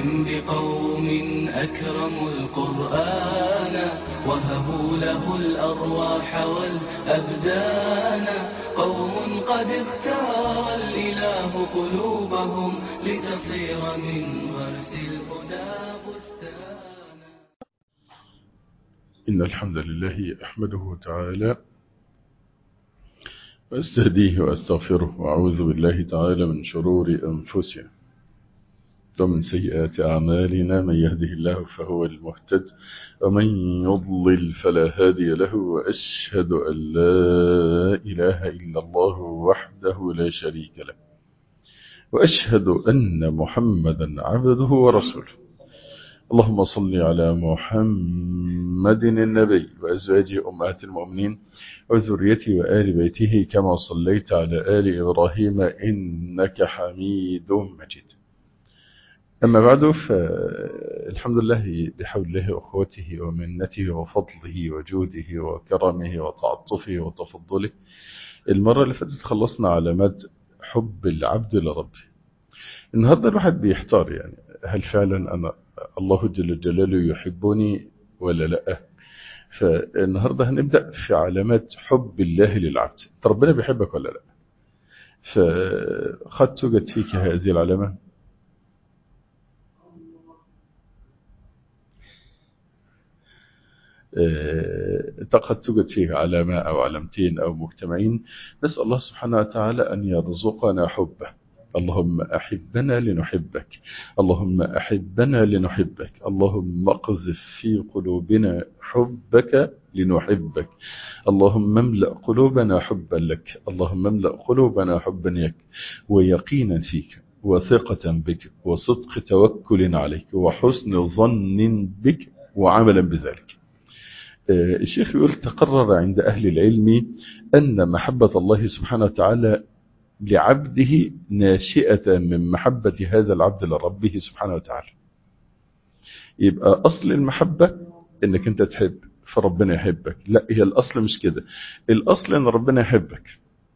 بقوم أكرموا القرآن وهبوا له الأرواح والأبدان. قوم قد اختار الإله قلوبهم لتصير من غرس الهدى بستانا. إن الحمد لله أحمده تعالى وأستهديه وأستغفره وأعوذ بالله تعالى من شرور أنفسنا ومن سيئات أعمالنا. من يهده الله فهو المهتد ومن يضلل فلا هادي له. وأشهد أن لا إله إلا الله وحده لا شريك له وأشهد أن محمدا عبده ورسوله. اللهم صل على محمد النبي وأزواجه أمهات المؤمنين وذريته وآل بيته كما صليت على آل إبراهيم إنك حميد مجيد. أما بعد، فالحمد لله بحول الله وأخوته ومنته وفضله وجوده وكرمه وتعطفه وتفضله. المرة اللي فاتت خلصنا علامات حب العبد لربه. النهاردة الواحد بيحتار، يعني هل فعلا أنا الله جل جلاله يحبني ولا لا؟ فالنهاردة هنبدأ في علامات حب الله للعبد. ربنا بيحبك ولا لا؟ فقد توجد فيك هذه العلامة. قد توجد فيه علامة أو علامتين أو مجتمعين. نسأل الله سبحانه وتعالى أن يرزقنا حبه. اللهم أحبنا لنحبك، اللهم أحبنا لنحبك، اللهم اقذف في قلوبنا حبك لنحبك، اللهم املأ قلوبنا حبا لك، اللهم املأ قلوبنا حبا لك ويقينا فيك وثقة بك وصدق توكل عليك وحسن ظن بك وعملا بذلك. الشيخ يقول: تقرر عند أهل العلم أن محبة الله سبحانه وتعالى لعبده ناشئة من محبة هذا العبد لربه سبحانه وتعالى. يبقى أصل المحبة إنك أنت تحب فربنا يحبك. لا، هي الأصل مش كده. الأصل إن ربنا يحبك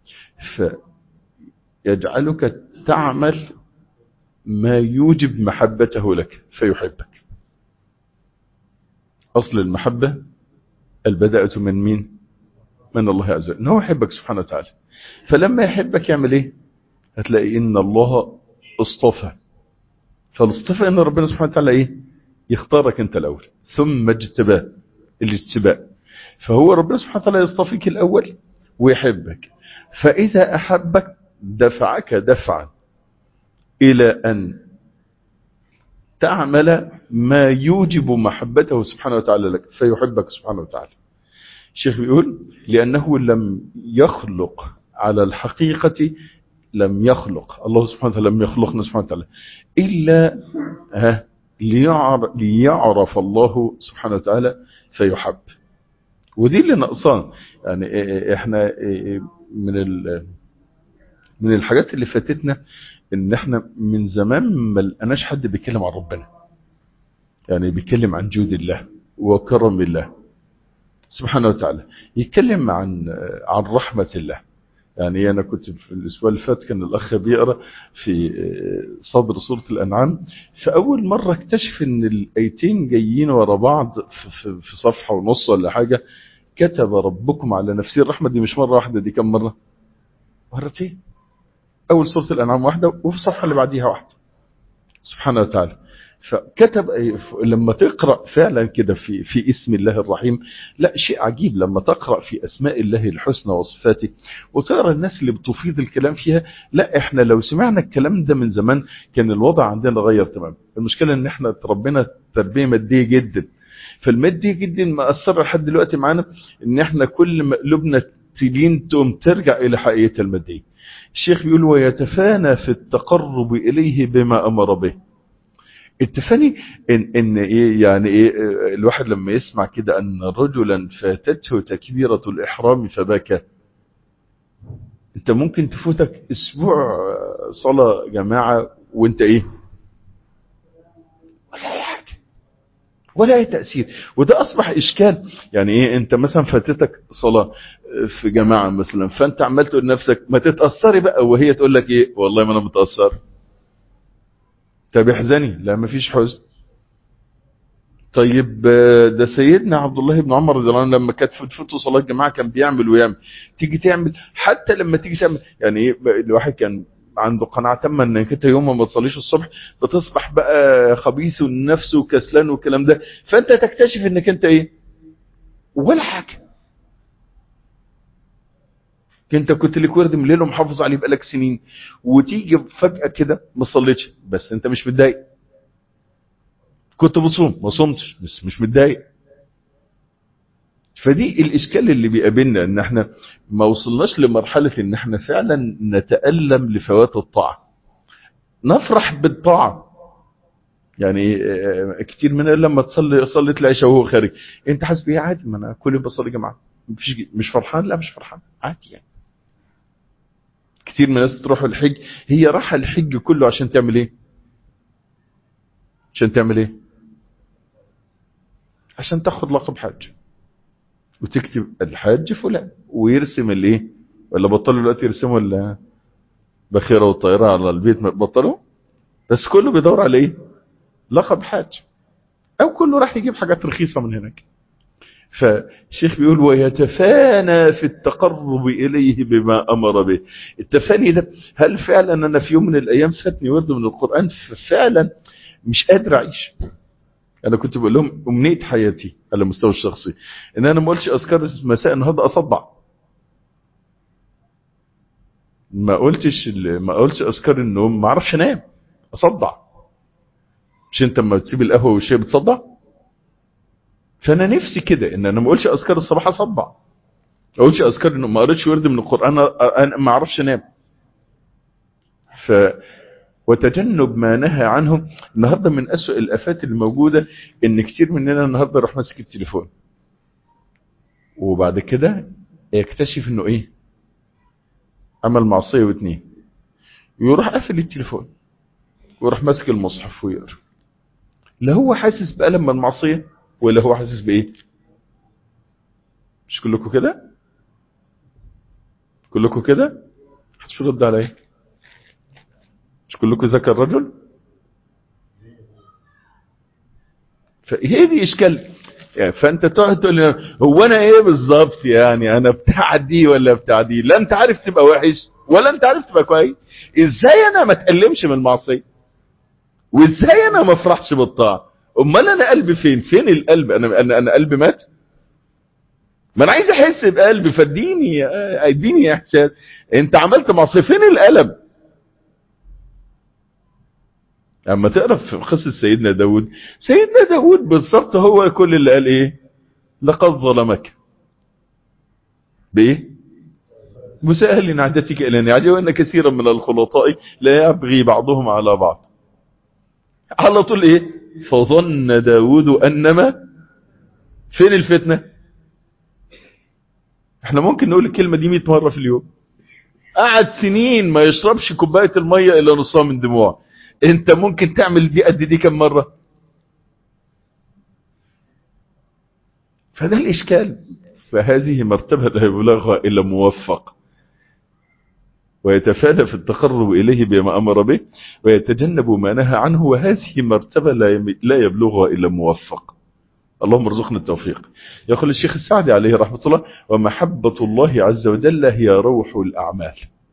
فيجعلك تعمل ما يوجب محبته لك فيحبك. أصل المحبة البداءة من مين؟ من الله عز وجل، إن هو يحبك سبحانه وتعالى. فلما يحبك يعمل إيه؟ هتلاقي إن الله اصطفى. فالاصطفى إن ربنا سبحانه وتعالى إيه؟ يختارك أنت الأول ثم اجتباه، الاجتباء. فهو ربنا سبحانه وتعالى يصطفيك الأول ويحبك. فإذا أحبك دفعك دفعا إلى أن تعمل ما يوجب محبته سبحانه وتعالى لك فيحبك سبحانه وتعالى. الشيخ بيقول: لأنه لم يخلق على الحقيقة، لم يخلق الله سبحانه وتعالى، لم يخلقنا سبحانه وتعالى إلا ليعرف الله سبحانه وتعالى فيحب. ودي اللي نقصان. يعني احنا من الحاجات اللي فاتتنا ان احنا من زمان ما لقناش حد بيتكلم عن ربنا، يعني بيتكلم عن جود الله وكرم الله سبحانه وتعالى، يتكلم عن رحمة الله. يعني أنا كنت في الأسبوع اللي فات كان الأخ بيقرأ في صدر سورة الأنعام، فأول مرة اكتشف إن الآيتين جايين ورا بعض في صفحة ونص ولا حاجة. كتب ربكم على نفسه الرحمة. دي مش مرة واحدة، دي كم مرة؟ مرتين. أول سورة الأنعام واحدة وفي الصفحة اللي بعديها واحدة سبحانه وتعالى. فكتب لما تقرأ فعلا كده في اسم الله الرحيم، لا شيء عجيب. لما تقرأ في أسماء الله الحسنى وصفاته وتقرأ الناس اللي بتفيض الكلام فيها، لا احنا لو سمعنا الكلام ده من زمان كان الوضع عندنا غير تمام. المشكلة ان احنا تربينا تربية مادية جدا، فالمادية جدا مأثرة لحد دلوقتي معانا ان احنا كل ما قلوبنا تلين تقوم ترجع الى حقيقتها المادية. الشيخ بيقول: ويتفانى في التقرب إليه بما أمر به. التفاني إن إيه؟ يعني إيه؟ الواحد لما يسمع كده أن رجلا فاتته تكبيرة الإحرام فبكى. أنت ممكن تفوتك أسبوع صلاة جماعة وأنت إيه؟ ولا أي حاجة ولا أي تأثير. وده أصبح إشكال. يعني إيه؟ أنت مثلا فاتتك صلاة في جماعة مثلا، فأنت عمال تقول لنفسك ما تتأثري بقى، وهي تقول لك إيه؟ والله ما أنا متأثر. طب احزني، لا مفيش حزن. طيب ده سيدنا عبد الله بن عمر رضي الله عنه لما كانت فتفته صلاة جماعة كان بيعمل ويعمل. تيجي تعمل، حتى لما تيجي تعمل يعني ايه، الواحد كان عنده قناعة تامة انك انت يوم ما تصليش الصبح بتصبح بقى خبيث النفس وكسلان والكلام ده، فانت تكتشف انك انت ايه ولا حاجة. انت كنت لك ورد من الليل ومحافظ عليه بقالك سنين، وتيجي فجأة كده ما صليتش، بس انت مش متضايق. كنت بتصوم ما صمتش، بس مش متضايق. فدي الاشكال اللي بيقابلنا، ان احنا ما وصلناش لمرحلة ان احنا فعلا نتألم لفوات الطاعة، نفرح بالطاعة. يعني كتير مننا لما صليت العشاء وهو خارج، انت حاسس بايه؟ عادي، ما انا كل يوم بصلي جماعة. مش فرحان؟ لا مش فرحان، عادي يعني. كتير من الناس تروح الحج، هي راح الحج كله عشان تعمل ايه؟ عشان تعمل ايه؟ عشان تاخد لقب حج وتكتب الحاج فلان ويرسم الايه. ولا بطلوا دلوقتي يرسموا ولا بخيرة والطائرة على البيت؟ بطلوا، بس كله بيدور على ايه؟ لقب حاج، او كله راح يجيب حاجات رخيصة من هناك. فالشيخ بيقول ويتفانى في التقرب إليه بما أمر به. التفاني ده، هل فعلا أنا في يوم من الأيام فاتني ورد من القرآن ففعلا مش قادر أعيش؟ أنا كنت بقول لهم أمنية حياتي على المستوى الشخصي إن أنا ما قلتش أذكار مساء النهارده أصدع، ما قلتش أذكار النوم ما أعرفش أنام، أصدع. مش أنت لما تسيب القهوة والشاي بتصدع؟ فأنا نفسي كده إن أنا ما قلتش أذكار الصباح أصدع، ما قلتش أذكار إنه ما قريتش ورد من القرآن أنا ما أعرفش أنام. وتجنب ما نهى عنه. النهارده من أسوأ الآفات الموجودة إن كتير مننا النهارده راح ماسك التليفون، وبعد كده يكتشف إنه إيه؟ عمل معصية واتنين، ويروح قافل التليفون ويروح ماسك المصحف ويقرا. لا هو حاسس بألم المعصية ولا هو حاسس بإيه؟ مش كلكم كده؟ كلكم كده؟ محدش يرد عليا. مش كلكم ذكر الرجل؟ فهي دي اشكال. يعني فانت تقعد تقول لي هو انا ايه بالظبط؟ يعني انا بتاع دي ولا بتاع دي؟ لا انت عارف تبقى وحش ولا انت عارف تبقى كويس. ازاي انا ما اتألمش من المعصيه؟ وازاي انا ما افرحش بالطاعه؟ امال انا قلبي فين؟ فين القلب؟ انا قلبي مات. ما انا عايز احس بقلبي، اديني احساس. انت عملت معصيه، فين الالم؟ اما تقرا في قصه سيدنا داود بالظبط هو كل اللي قال ايه؟ لقد ظلمك بايه؟ مسهل نعدتك الى نعجه وان كثيرا من الخلطاء لا يبغي بعضهم على بعض. على طول ايه؟ فظن داود انما. فين الفتنه؟ احنا ممكن نقول الكلمه دي 100 مره في اليوم. قعد سنين ما يشربش كوبايه الميه الا نصها من دموع. انت ممكن تعمل دي قد دي كم مره؟ فده الاشكال. فهذه مرتبه لا يبلغها الا موفق، ويتفانى في التقرب إليه بما أمر به ويتجنب ما نهى عنه، وهذه مرتبة لا يبلغها إلا موفق. اللهم ارزقنا التوفيق. يقول الشيخ السعدي عليه رحمة الله ومحبة الله عز وجل هي روح الأعمال.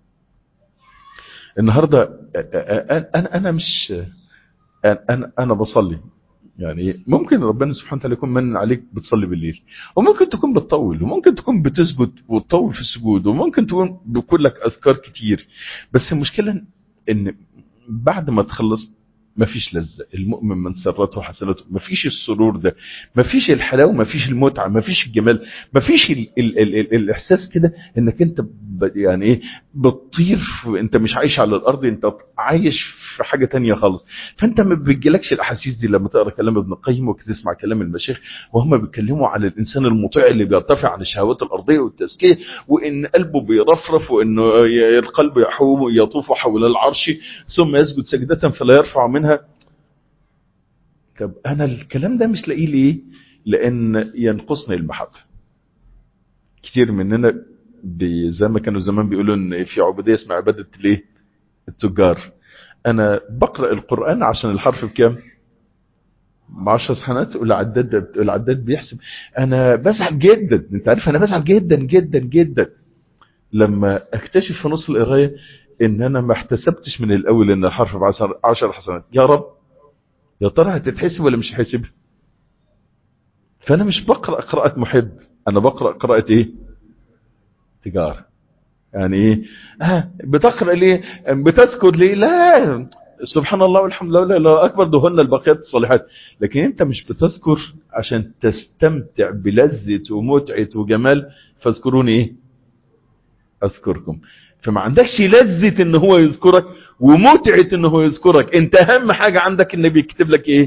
النهاردة أنا مش أنا بصلي، يعني ممكن ربنا سبحانه وتعالى يكون من عليك بتصلي بالليل، وممكن تكون بتطول، وممكن تكون بتسجد وتطول في السجود، وممكن تكون بيكون لك أذكار كتير. بس المشكلة ان بعد ما تخلص مفيش لذة. المؤمن من سرته حسنته، مفيش السرور ده، مفيش الحلاوة، مفيش المتعة، مفيش الجمال، مفيش ال الاحساس كده انك انت يعني ايه بتطير. انت مش عايش على الارض، انت عايش في حاجة تانية خالص. فانت ما بتجيلكش الاحاسيس دي لما تقرا كلام ابن القيم وتسمع كلام المشايخ وهم بيتكلموا على الانسان المطيع اللي بيرتفع عن الشهوات الارضية والتزكية، وان قلبه بيرفرف، وانه القلب يطوف حول العرش ثم يسجد سجدة فلا يرفع منها. طب انا الكلام ده مش لاقيه ليه؟ لان ينقصني المحبة. كتير مننا زي ما كانوا زمان بيقولوا ان في عبودية اسمها عبادة الايه؟ التجار. انا بقرأ القرآن عشان الحرف بكام؟ ب10 حسنات. والعداد بيحسب. انا بزعل جدا، انت عارف انا بزعل جدا جدا جدا لما اكتشف في نص القرايه ان انا ما احتسبتش من الاول ان الحرف ب10 حسنات. يا رب، يا ترى هتتحسب ولا مش هحسب؟ فانا مش بقرأ قراءة محب، انا بقرأ قراءة ايه؟ تجارة. يعني ايه؟ بتقرأ ليه؟ بتذكر ليه؟ لا، سبحان الله والحمد لله ولا اله اكبر، دهن الباقيات الصالحات. لكن انت مش بتذكر عشان تستمتع بلذة ومتعة وجمال. فاذكروني ايه؟ اذكركم. فما عندكش لذة ان هو يذكرك ومتعة ان هو يذكرك. انت اهم حاجة عندك ان بيكتب لك ايه؟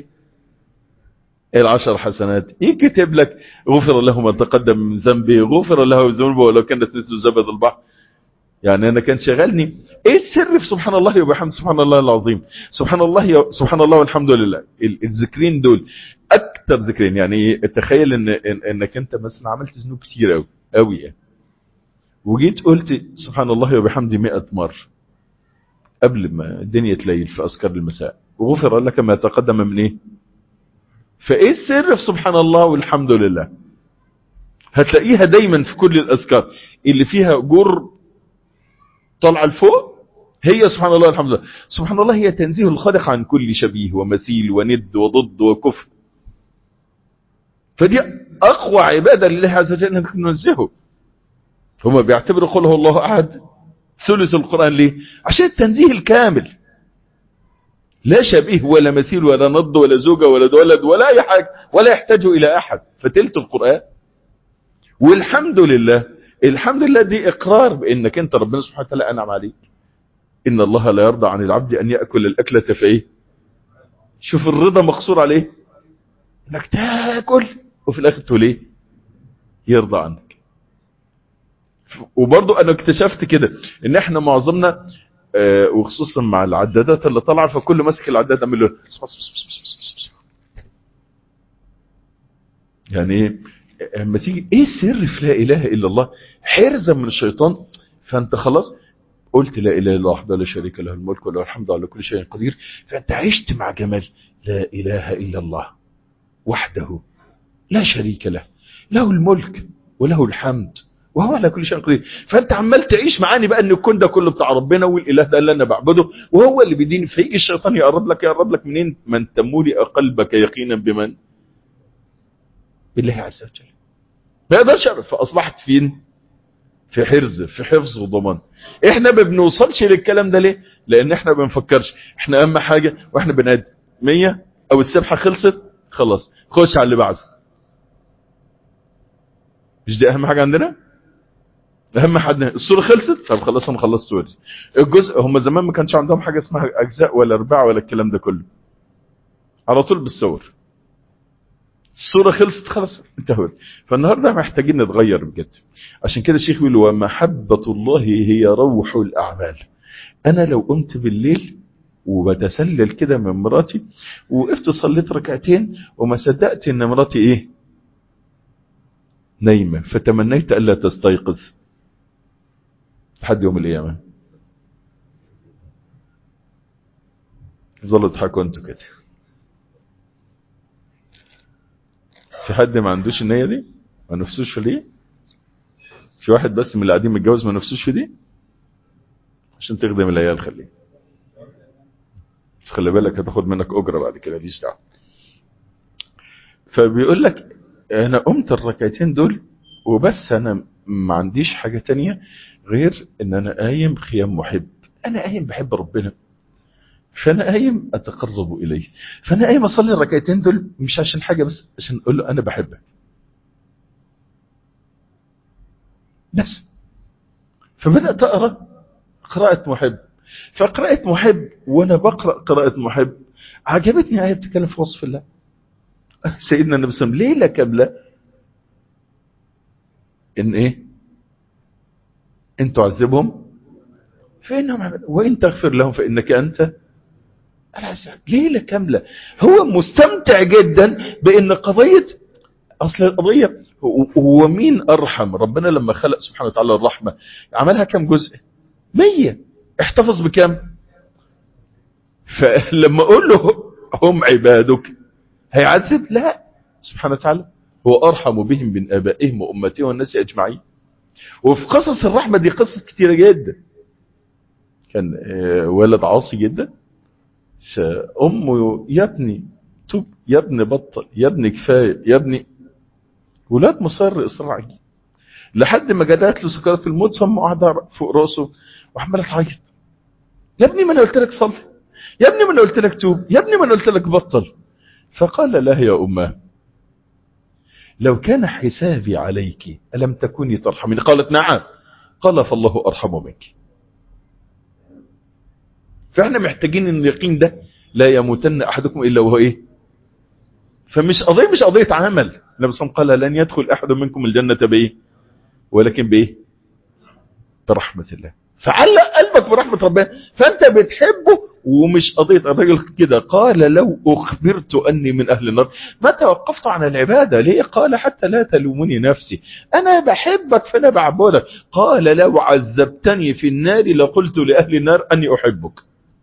10 حسنات. يكتب لك غفر له ما تقدم من ذنبه، غفر له ذنوبه ولو كانت مثل زبد البحر. يعني انا كان شغلني ايه السر في سبحان الله وبحمد سبحان الله العظيم، سبحان الله سبحان الله والحمد لله. الذكرين دول اكتر ذكرين. يعني تخيل انك انت مثلا عملت ذنوب كتير قوي قوي يعني، وجيت قلت سبحان الله وبحمده 100 مرة قبل ما الدنيا تليل في اذكار المساء، وغفر لك ما تقدم من ايه. فايه السر في سبحان الله والحمد لله؟ هتلاقيها دايما في كل الاذكار اللي فيها جر طلع لفوق هي سبحان الله والحمد لله. سبحان الله هي تنزيه الخالق عن كل شبيه ومثيل وند وضد وكفر. فدي اقوى عبادة لله عز وجل انك تنزهه. هما بيعتبروا قوله الله احد ثلث القرآن ليه؟ عشان التنزيه الكامل، لا شبيه ولا مثيل ولا نض ولا زوجة ولا ولد ولا اي حاجة، ولا يحتاج الى احد. فتلت القرآن. والحمد لله، الحمد لله دي اقرار بانك انت ربنا سبحانه وتعالى انعم عليك. ان الله لا يرضى عن العبد ان يأكل الاكلة فايه. شوف الرضا مقصور عليه انك تاكل وفي الاخر تقول ايه؟ يرضى عنك. وبرضو انا اكتشفت كده ان احنا معظمنا وخصوصا مع العدادات اللي طالعه، فكل ماسك العداد عمل له يعني اما تيجي ايه السر في لا اله الا الله؟ حرزا من الشيطان. فانت خلاص قلت لا اله الا الله وحده لا شريك له الملك وله الحمد على كل شيء قدير. فانت عشت مع جمال لا اله الا الله وحده لا شريك له، له الملك وله الحمد وهو على كل شيء قدير. فانت عمال تعيش معاني بقى ان الكون ده كله بتاع ربنا، والاله ده اللي انا بعبده وهو اللي بيديني. فيجي الشيطان يقرب لك منين؟ من تمولي قلبك يقينا بمن؟ بالله عز وجل. ما يقدرش. فاصبحت فين؟ في حرز، في حفظ وضمان. احنا ما بنوصلش للكلام ده ليه؟ لان احنا ما بنفكرش. احنا اهم حاجه واحنا بنعد 100 او السبحه خلصت خلاص خش على اللي بعده. مش دي اهم حاجه عندنا؟ اهم حاجه الصوره خلصت، طب خلاص انا خلصت سوري. الجزء هم زمان ما كانش عندهم حاجه اسمها اجزاء ولا ارباع ولا الكلام ده كله، على طول بالصور. الصوره خلصت خلاص انتهت. فالنهارده محتاجين نتغير بجد. عشان كده الشيخ بيقول ومحبه الله هي روح الاعمال. انا لو قمت بالليل وبتسلل كده من مراتي وقفت صليت ركعتين وما صدقت ان مراتي ايه؟ نايمه، فتمنيت الا تستيقظ لحد يوم القيامه. ظلوا تضحكوا انتوا كده. في حد ما عندوش النية دي؟ ما نفسوش في دي؟ في واحد بس من اللي قاعدين متجوز ما نفسوش في دي؟ عشان تخدم العيال خليه. بس خلي بالك هتاخد منك اجره بعد كده، ليش دعوه. فبيقول لك انا قمت الركعتين دول وبس، انا ما عنديش حاجه تانية غير ان انا قايم خيام محب. انا قايم بحب ربنا، فانا قايم اتقرب اليه. فانا قايم اصلي الركعتين دول مش عشان حاجه، بس عشان اقول له انا بحبك بس. فبدات اقرا قراءه محب. فقراءه محب وانا بقرا قراءه محب عجبتني ايه بتتكلم في وصف الله. سيدنا النبي صلى الله عليه وسلم ليله قبل ان ايه؟ ان تعذبهم فانهم وان تغفر لهم فانك انت العزيز. ليله كامله هو مستمتع جدا بان قضيه. اصل القضيه هو مين ارحم؟ ربنا لما خلق سبحانه وتعالى الرحمه عملها كم جزء؟ 100. احتفظ بكم؟ فلما اقول له هم عبادك هيعذب؟ لا، سبحانه وتعالى هو ارحم بهم من ابائهم وامتهم والناس اجمعين. وفي قصص الرحمة دي قصص كتيرة جدا. كان ولد عاصي جدا، فامه يا ابني توب، يا ابني بطل، يا ابني كفاية، يا ابني. ولاد مصر اصرار عجيب لحد ما جات له سكرات الموت، ثم قاعده فوق راسه وعماله تعيط. يا ابني ما انا قلت لك صلي، يا ابني ما انا قلت لك توب، يا ابني ما انا قلت لك بطل. فقال لها يا اماه لو كان حسابي عليك الم تكوني ترحميني؟ قالت نعم. قال فالله ارحم منك. فاحنا محتاجين ان اليقين ده لا يموتن احدكم الا وهو ايه. فمش قضيه، مش قضيه عمل. النبي صلى الله عليه وسلم قال لن يدخل احد منكم الجنه بايه، ولكن بايه؟ برحمه الله. فعلق قلبك برحمه ربنا، فانت بتحبه. ومش قضيه الراجل كده قال لو اخبرت اني من اهل النار ما توقفت عن العباده. ليه؟ قال حتى لا تلومني نفسي، انا بحبك فانا بعبدك. قال لو عذبتني في النار لقلت لاهل النار اني احبك.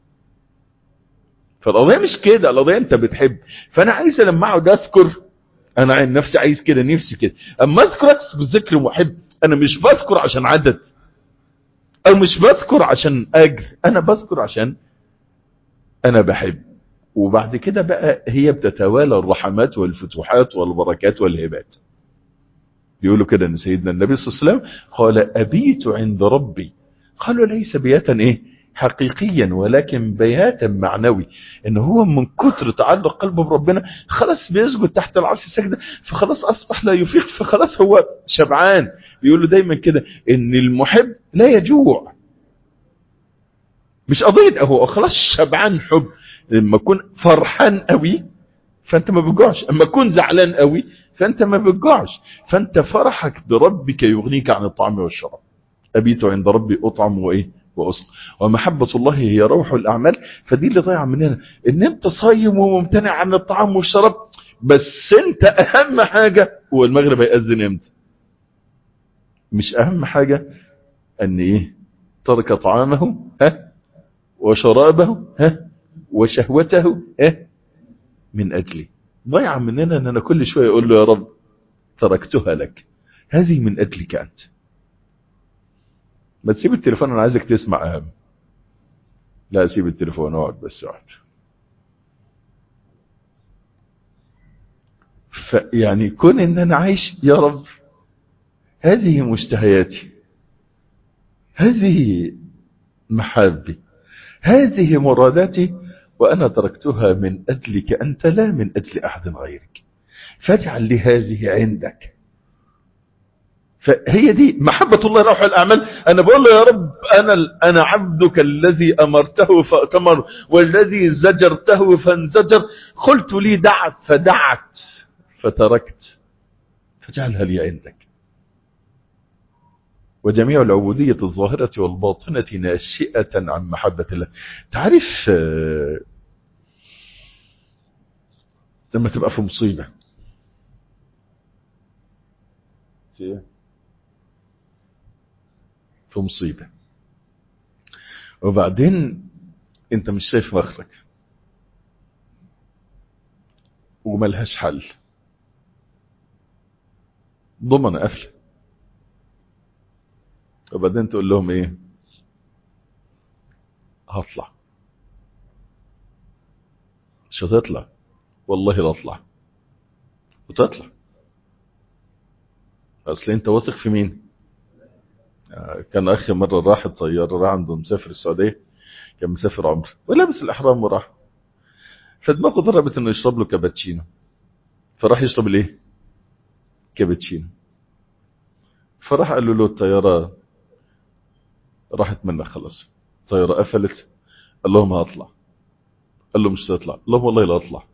فالقضيه مش كده، القضيه انت بتحب. فانا عايز لما اقعد اذكر، انا عن نفسي عايز كده، نفسي كده اما اذكر بذكر محب. انا مش بذكر عشان عدد، او مش بذكر عشان اجر، انا بذكر عشان انا بحب. وبعد كده بقى هي بتتوالى الرحمات والفتوحات والبركات والهبات. بيقولوا كده ان سيدنا النبي صلى الله عليه وسلم قال ابيت عند ربي. قالوا ليس بياتا ايه حقيقيا، ولكن بياتا معنوي. ان هو من كتر تعلق قلبه بربنا خلاص بيسجد تحت العرش سجده، فخلاص اصبح لا يفيق، فخلاص هو شبعان. بيقولوا دايما كده ان المحب لا يجوع. مش قضيه هو خلاص شبعان حب. لما اكون فرحان قوي فانت ما بتجوعش، اما اكون زعلان قوي فانت ما بتجوعش. فانت فرحك بربك يغنيك عن الطعام والشراب. ابيت عند ربي اطعم وايه واصل. ومحبه الله هي روح الاعمال. فدي اللي ضايعه مننا، ان انت صايم وممتنع عن الطعام والشراب، بس انت اهم حاجه هو المغرب هيأذن امتى. مش اهم حاجه ان ايه ترك طعامه وشرابه وشهوته من اجلي. ضيع مننا ان انا كل شويه اقول له يا رب تركتها لك، هذه من اجلك انت. ما تسيب التليفون، انا عايزك تسمع اهم. لا سيب التليفون، اقعد بس اقعد. فيعني كون ان انا عايش يا رب هذه مشتهياتي، هذه محابي، هذه مراداتي، وانا تركتها من اجلك انت لا من اجل احد غيرك، فاجعل لي هذه عندك. فهي دي محبة الله روح الأعمال. أنا بقول له يا رب أنا عبدك الذي أمرته فأتمر، والذي زجرته فانزجر. قلت لي دعت فدعت فتركت، فاجعلها لي عندك. وجميع العبودية الظاهرة والباطنة ناشئة عن محبة الله. تعرف لما تبقى في مصيبة، في مصيبة وبعدين انت مش شايف مخرج وملهاش حل، ضمن قفل، وبعدين تقول لهم ايه هطلع. مش هتطلع، والله لا اطلع. وتطلع اصل انت واثق في مين. كان اخي مره راح الطياره، راح عنده مسافر السعوديه، كان مسافر عمره ولابس الاحرام وراح، فدماغه ضربت انه يشرب له كابتشينو، فراح يشرب الايه كابتشينو. فراح قال له الطياره راحت منك خلاص، الطياره قفلت. قال لهم هطلع. قال له مش هتطلع. قال لهم والله لا اطلع.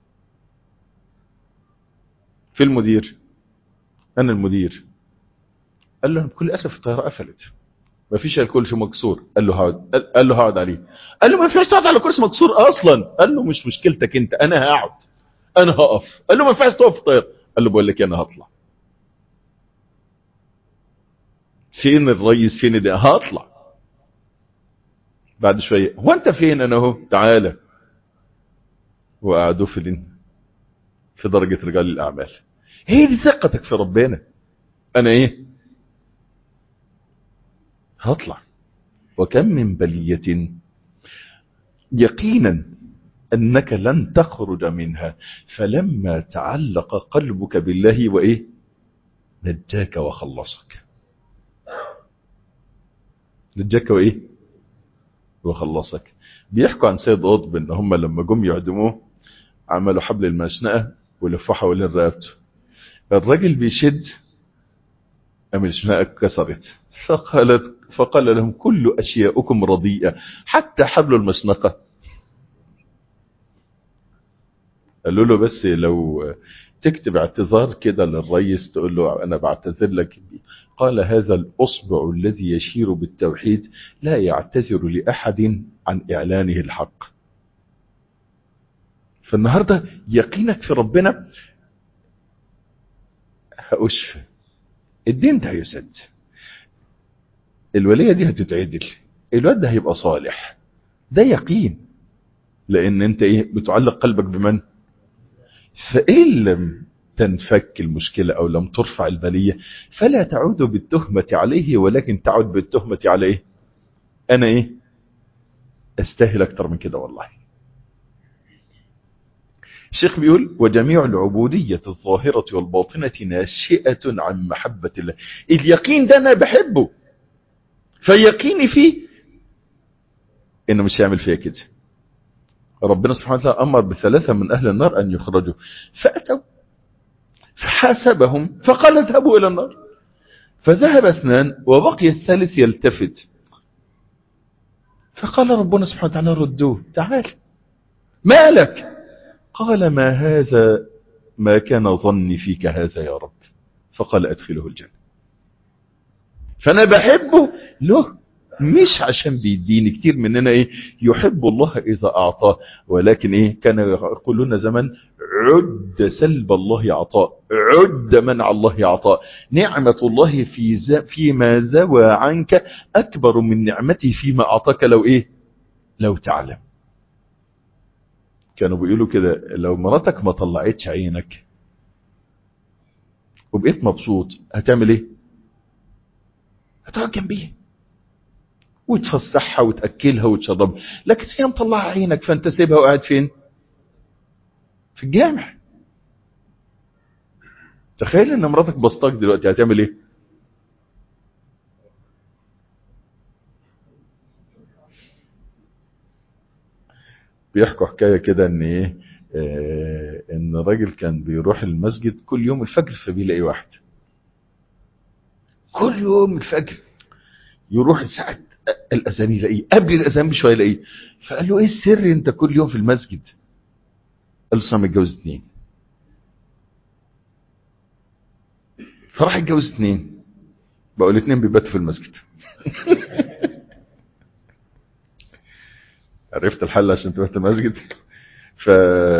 في المدير، انا المدير. قال له بكل اسف الطياره قفلت، ما فيش الكرسي مكسور. قال له هقعد. قال له هقعد عليه. قال له ما ينفعش تقعد على كرسي مكسور اصلا. قال له مش مشكلتك انت، انا هقعد، انا هقف. قال له ما ينفعش تقف في الطياره. قال له بقول لك انا هطلع. فين الرئيس، فين ده؟ هطلع. بعد شوية هو انت فين؟ انا اهو، تعالى. وقعدوا في درجة رجال الاعمال. هي دي ثقتك في ربنا. انا ايه؟ هطلع. وكم من بلية يقينا انك لن تخرج منها، فلما تعلق قلبك بالله وايه؟ نجاك وخلصك. نجاك وايه؟ وخلصك. بيحكوا عن سيد قطب ان هم لما جم يعدموه عملوا حبل المشنقة ولفوه حوالين رقبته. الراجل بيشد، قام المشنقة اتكسرت. فقال لهم كل اشياؤكم رديئة حتى حبل المشنقة. قالوا له بس لو تكتب اعتذار كده للرئيس تقول له انا بعتذر لك. قال هذا الاصبع الذي يشير بالتوحيد لا يعتذر لاحد عن اعلانه الحق. فالنهاردة يقينك في ربنا هأشفى، الدين ده هيسد، الولية دي هتتعدل، الواد ده هيبقى صالح. ده يقين، لان انت ايه؟ بتعلق قلبك بمن؟ فإن لم تنفك المشكلة او لم ترفع البلية فلا تعود بالتهمة عليه، ولكن تعود بالتهمة على ايه؟ انا ايه؟ استاهل اكتر من كده والله. الشيخ بيقول وجميع العبودية الظاهرة والباطنة ناشئة عن محبة الله. اليقين ده انا بحبه، فيقيني فيه انه مش هيعمل فيها كده. ربنا سبحانه وتعالى امر بثلاثة من اهل النار ان يخرجوا، فاتوا فحاسبهم فقال اذهبوا الى النار، فذهب اثنان وبقي الثالث يلتفت، فقال ربنا سبحانه وتعالى ردوه، تعال ما لك؟ قال ما هذا، ما كان ظني فيك هذا يا رب. فقال ادخله الجنة. فانا بحبه له، مش عشان بيديني. كتير مننا ايه؟ يحب الله اذا اعطاه، ولكن ايه؟ كان يقولون زمان عد سلب الله عطاء، عد منع الله عطاء. نعمة الله فيما زوى عنك اكبر من نعمته فيما اعطاك. لو ايه؟ لو تعلم. كانوا بيقولوا كده، لو مراتك ما طلعتش عينك وبقيت مبسوط هتعمل ايه؟ هتقعد جنبيها وتفسحها وتأكلها وتشربها، لكن هي مطلعة عينك فانت سيبها وقاعد فين؟ في الجامع. تخيل ان مراتك بسطاك دلوقتي هتعمل ايه؟ بيحكوا حكاية كده ان ايه، ان راجل كان بيروح المسجد كل يوم الفجر فبيلاقي واحد كل يوم الفجر يروح ساعة الاذان يلاقيه، قبل الاذان بشويه يلاقيه. فقال له ايه السر انت كل يوم في المسجد؟ قال له انا متجوز 2. فراح اتجوز 2، بقوا ال2 بيباتوا في المسجد. عرفت الحل عشان تبات المسجد. ف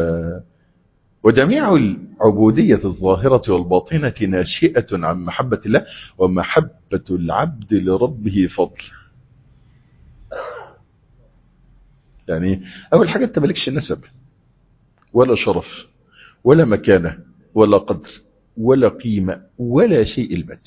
وجميع العبودية الظاهرة والباطنة ناشئة عن محبة الله، ومحبة العبد لربه فضل. يعني أول حاجة أنت مالكش نسب ولا شرف ولا مكانة ولا قدر ولا قيمة ولا شيء البت.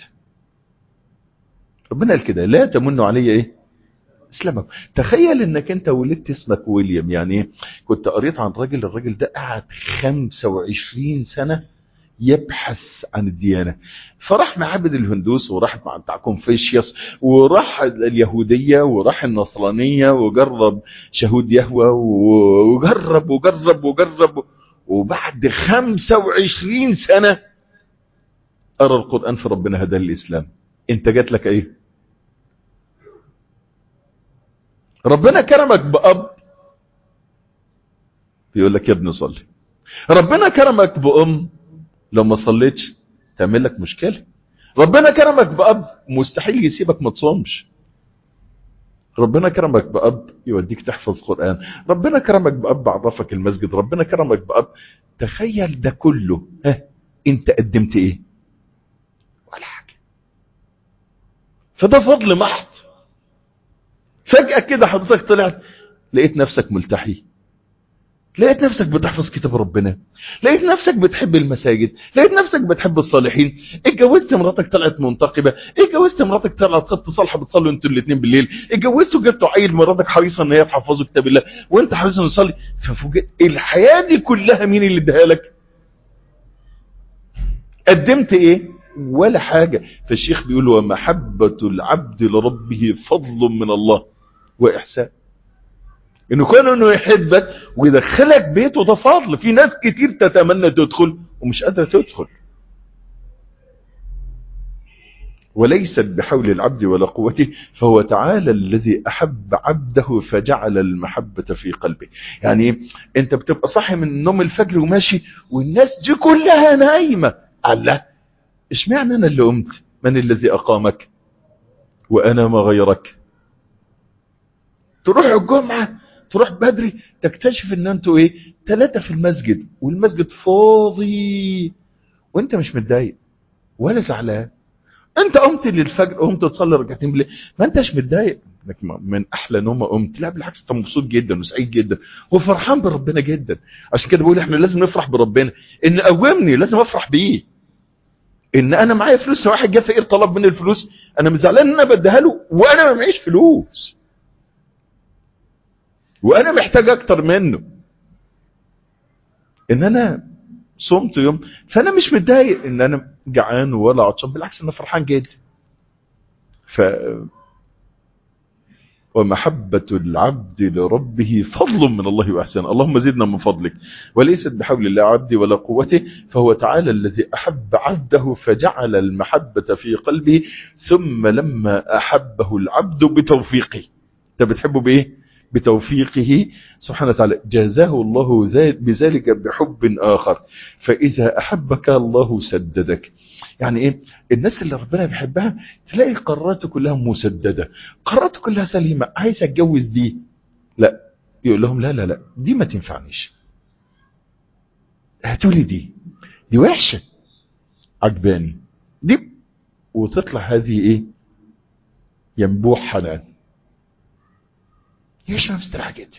ربنا قال كده لا تمنوا علي ايه؟ اسلامك. تخيل انك انت ولدت اسمك ويليام. يعني كنت قريت عن الراجل ده قعد 25 سنة يبحث عن الديانة. فراح معابد الهندوس، وراح مع بتاع كونفوشيوس، وراح اليهودية، وراح النصرانية، وجرب شهود يهوه، وجرب وجرب وجرب. وبعد 25 سنة قرأ القرآن في ربنا هدى الإسلام. انت جات لك ايه؟ ربنا كرمك بأب بيقول لك يا ابني صلي. ربنا كرمك بأم لو ما صليتش تعمل لك مشكلة. ربنا كرمك بأب مستحيل يسيبك ما تصومش. ربنا كرمك بأب يوديك تحفظ قرآن. ربنا كرمك بأب عرفك المسجد. ربنا كرمك بأب. تخيل ده كله، انت قدمت ايه؟ ولا حاجة. فده فضل محض. فجأة كده حضرتك طلعت لقيت نفسك ملتحي، لقيت نفسك بتحفظ كتاب ربنا، لقيت نفسك بتحب المساجد، لقيت نفسك بتحب الصالحين، اتجوزت مراتك طلعت منتقبة، اتجوزت مراتك طلعت ست صالحة بتصلوا انتوا الاثنين بالليل، اتجوزتوا جبتوا عيل مراتك حريصة ان هي تحفظوا كتاب الله وانت حريص ان تصلي. ففوجئت الحياة دي كلها مين اللي اداها لك؟ قدمت ايه؟ ولا حاجة. فالشيخ بيقول ومحبة العبد لربه فضل من الله واحسان. انه كان انه يحبك ويدخلك بيته ده فضل. في ناس كتير تتمنى تدخل ومش قادرة تدخل. وليست بحول العبد ولا قوته، فهو تعالى الذي احب عبده فجعل المحبة في قلبه. يعني انت بتبقى صاحي من نوم الفجر وماشي والناس دي كلها نايمة. الله، اشمعنى انا اللي قمت؟ من الذي اقامك وانا ما غيرك؟ تروح الجمعة تروح بدري تكتشف ان انتوا ايه 3 في المسجد والمسجد فاضي وانت مش متضايق ولا زعلان. انت قمت للفجر قمت تصلي ركعتين بالليل ما انتش متضايق من احلى نومه قمت. لا بالعكس، انت مبسوط جدا وسعيد جدا وفرحان بربنا جدا. عشان كده بقول احنا لازم نفرح بربنا. ان قومني لازم افرح بيه. ان انا معايا فلوس، واحد جه فقير طلب مني الفلوس انا مش زعلان ان انا بديها له وانا ما معيش فلوس وانا محتاج اكتر منه. ان انا صمت يوم فانا مش متضايق ان انا جعان ولا عطشان، بالعكس انا فرحان جدا. ومحبة العبد لربه فضل من الله وإحسان. اللهم زدنا من فضلك. وليست بحول الله عبدي ولا قوته، فهو تعالى الذي أحب عبده فجعل المحبة في قلبه، ثم لما أحبه العبد بتوفيقه. انت بتحبه بإيه؟ بتوفيقه سبحانه وتعالى. جازاه الله بذلك بحب آخر، فإذا أحبك الله سددك. يعني ايه؟ الناس اللي ربنا بيحبها تلاقي قراراته كلها مسددة، قراراته كلها سليمة. عايز اتجوز دي، لا، يقول لهم لا لا لا دي ما تنفعنيش، هاتولي دي وحشة عجباني دي. وتطلع هذه ايه؟ ينبوع حنان. يعيش ما مستريح جدا.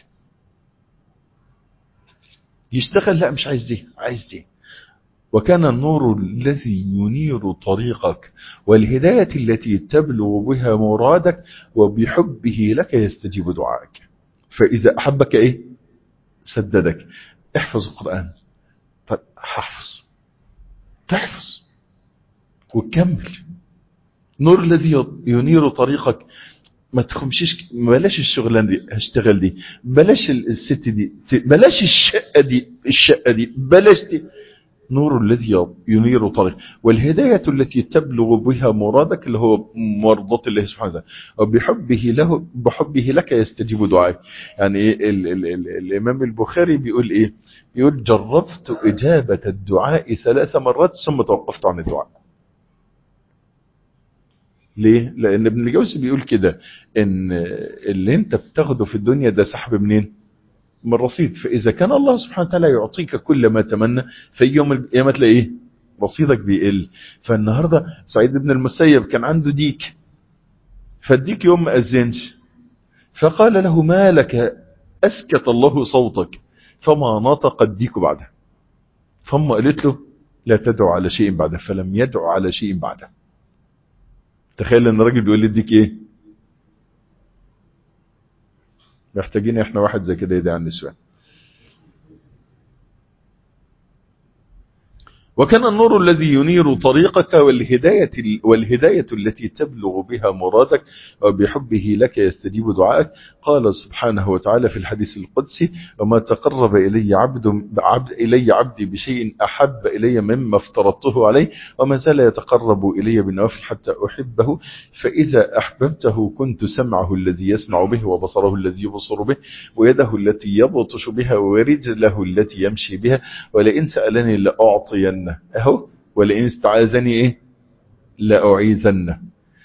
يشتغل، لا مش عايز دي، عايز دي. وكان النور الذي ينير طريقك والهداية التي تبلغ بها مرادك وبحبه لك يستجيب دعائك. فإذا أحبك إيه؟ سددك. احفظ القرآن. طيب حفظ، تحفظ وتكمل. نور الذي ينير طريقك. ما تخمشيش، بلاش الشغلان دي، هشتغل دي، بلاش الست دي، بلاش الشقة دي بلاش دي. نور الذي ينير طريق والهداية التي تبلغ بها مرادك اللي هو مرضاة الله سبحانه وتعالى بحبه لك يستجيب دعائك. يعني إيه الإمام البخاري بيقول إيه؟ يقول جربت إجابة الدعاء 3 مرات ثم توقفت عن الدعاء. ليه؟ لأن ابن الجوزي بيقول كده إن اللي انت بتاخده في الدنيا ده سحب منين؟ من رصيد. فإذا كان الله سبحانه وتعالى يعطيك كل ما تمنى، في يوم القيامة تلاقي إيه؟ رصيدك بيقل. فالنهاردة سعيد بن المسيب كان عنده ديك، فالديك يوم ما أذنش فقال له ما لك؟ أسكت الله صوتك فما نطق الديك بعده. ثم قالت له لا تدعو على شيء بعده، فلم يدعو على شيء بعده. تخيل ان الراجل بيقول للديك ايه؟ محتاجين احنا واحد زي كده يدعي على النسوان. وكان النور الذي ينير طريقك والهداية التي تبلغ بها مرادك وبحبه لك يستجيب دعائك. قال سبحانه وتعالى في الحديث القدسي وما تقرب إلي عبدي بشيء أحب إلي مما افترضته عليه وما زال يتقرب إلي بالنوافل حتى أحبه فإذا أحببته كنت سمعه الذي يسمع به وبصره الذي يبصر به ويده التي يبطش بها ورجله التي يمشي بها ولئن سألني لأعطين اهو ولئن استعاذني ايه؟ لا اعيذنه.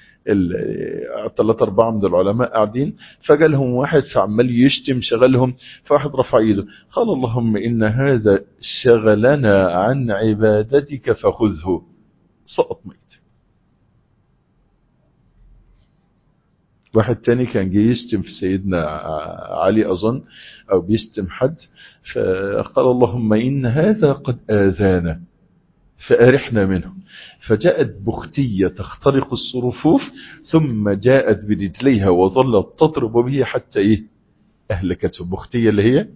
3-4 من العلماء قاعدين فجالهم واحد فعمال يشتم شغلهم، فواحد رفع ايده قال اللهم ان هذا شغلنا عن عبادتك فخذه. سقط ميت. واحد تاني كان جاي يشتم في سيدنا علي أظن، أو بيشتم حد، فقال اللهم إن هذا قد آذانا فأرحنا منه. فجاءت بختية تخترق الصرفوف، ثم جاءت برجليها وظلت تضرب به حتى إيه أهلكته. بختية اللي هي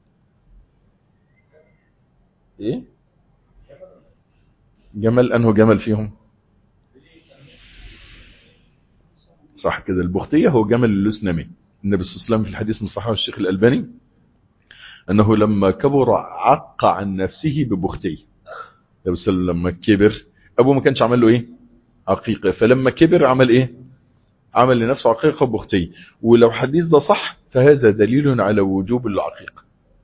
إيه؟ جمل. أنه جمل فيهم صح كده؟ البختية هو جمل اللسنمي. النبي صلى الله عليه وسلم في الحديث من صحيح الشيخ الألباني أنه لما كبر عق عن نفسه ببختية. النبي صلى الله عليه وسلم لما كبر، أبوه ما كانش عمل له إيه؟ عقيقة. فلما كبر عمل إيه؟ عمل لنفسه عقيقة بختية. ولو حديث ده صح فهذا دليل على وجوب العقيقة.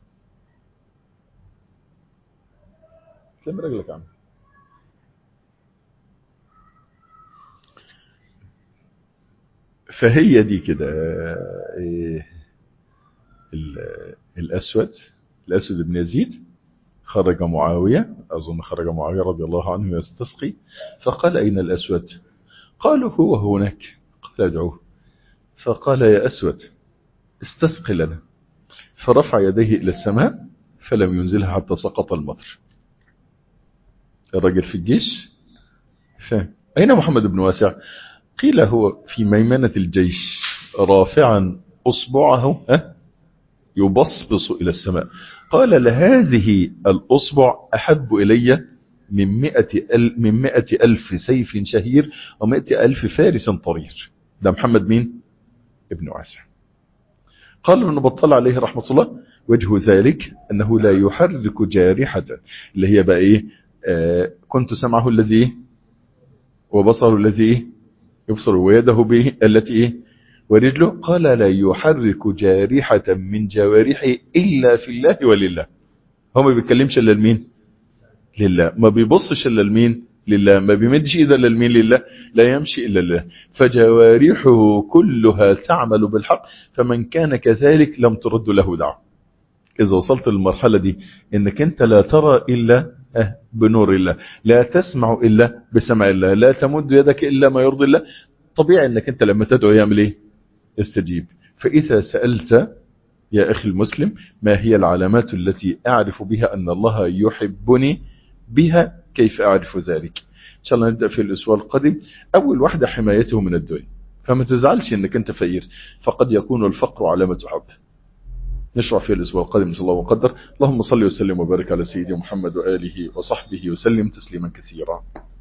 سلم رجلك عم. فهي دي كده الأسود بن يزيد خرج معاوية، أظن خرج معاوية رضي الله عنه يستسقي، فقال أين الأسود؟ قالوا هو هناك. قال ادعوه. فقال يا أسود استسقي لنا. فرفع يديه إلى السماء فلم ينزلها حتى سقط المطر. الرجل في الجيش فهم. أين محمد بن واسع؟ قيل هو في ميمنة الجيش رافعا أصبعه يبصبص إلى السماء. قال لهذه الأصبع أحب إلي من 100,000 سيف شهير و100,000 فارس طرير. ده محمد مين؟ ابن واسع. قال ابن بطال عليه رحمة الله وجه ذلك أنه لا يحرك جارحة، اللي هي بقى إيه؟ كنت سمعه الذي وبصره الذي يبصر ويده به التي إيه؟ ورجله. قال لا يحرك جارحة من جوارحه إلا في الله ولله. هو ما بيتكلمش إلا لمين؟ لله. ما بيبصش إلا لمين؟ لله. ما بيمدش إذا للمين؟ لله. لا يمشي إلا لله. فجوارحه كلها تعمل بالحق، فمن كان كذلك لم ترد له دعوة. إذا وصلت للمرحلة دي إنك أنت لا ترى إلا بنور الله، لا تسمع إلا بسمع الله، لا تمد يدك إلا ما يرضي الله، طبيعي إنك أنت لما تدعو يعمل إيه؟ يستجيب. فإذا سألت يا أخي المسلم ما هي العلامات التي أعرف بها أن الله يحبني بها، كيف أعرف ذلك؟ إن شاء الله نبدأ في الأسبوع القادم. أول واحدة حمايته من الدنيا، فما تزعلش أنك أنت فقير، فقد يكون الفقر علامة حب. نشرع في الأسبوع القادم إن شاء الله وقدر. اللهم صل وسلم وبارك على سيدنا محمد وآله وصحبه وسلم تسليما كثيرا.